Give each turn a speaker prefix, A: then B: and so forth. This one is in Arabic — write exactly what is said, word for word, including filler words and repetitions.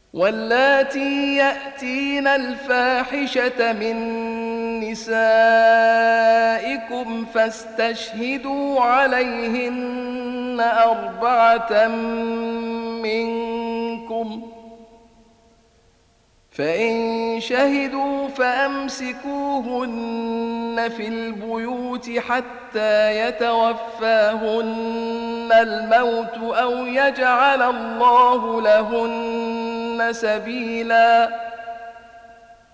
A: واللاتي يأتين الفاحشة من نسائكم فاستشهدوا عليهن أربعة منكم، فإن شهدوا فأمسكوهن في البيوت حتى يتوفاهن الموت أو يجعل الله لهن سبيلا.